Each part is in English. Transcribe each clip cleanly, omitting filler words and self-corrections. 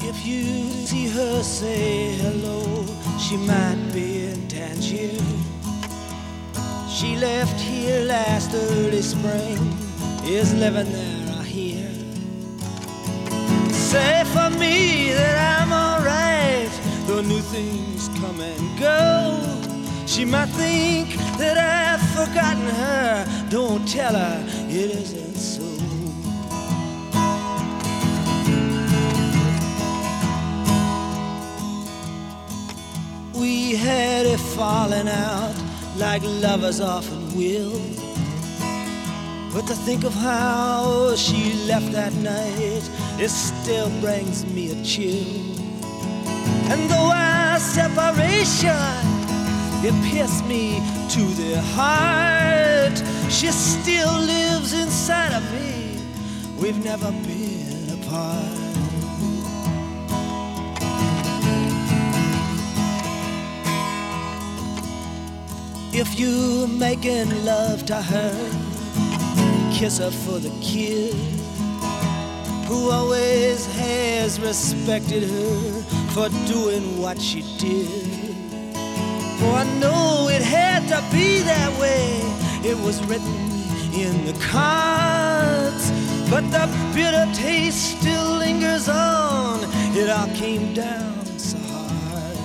If you see her, say hello. She might be in Tangier. She left here last early spring, is living there, I hear. Say for me that I'm alright, though new things come and go. She might think that I've forgotten her. Don't tell her it isn't so. We had a falling out like lovers often will. But to think of how she left that night, it still brings me a chill. And though our separation, it pierced me to the heart, she still lives inside of me. We've never been apart. If you're making love to her, kiss her for the kid who always has respected her for doing what she did. For I know it had to be that way. It was written in the cards, but the bitter taste still lingers on. It all came down so hard.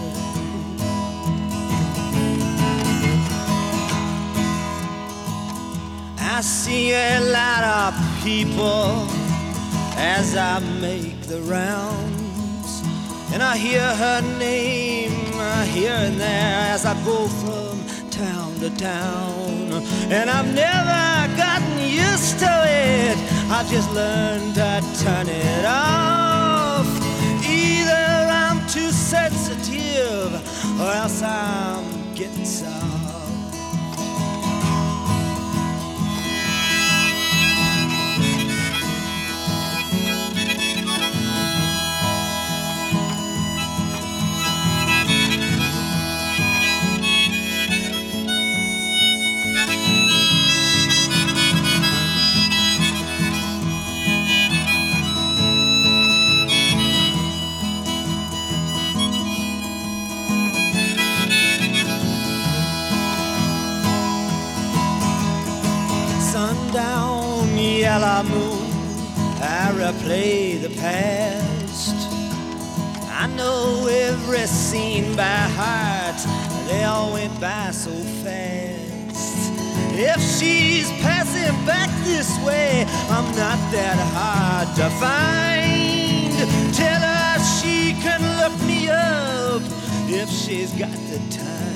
I see a lot of people as I make the rounds, and I hear her name here and there as I go from town to town. And I've never gotten used to it, I've just learned to turn it off. Either I'm too sensitive or else I'm getting soft. Sundown, yellow moon, I replay the past. I know every scene by heart, they all went by so fast. If she's passing back this way, I'm not that hard to find. Tell her she can look me up if she's got the time.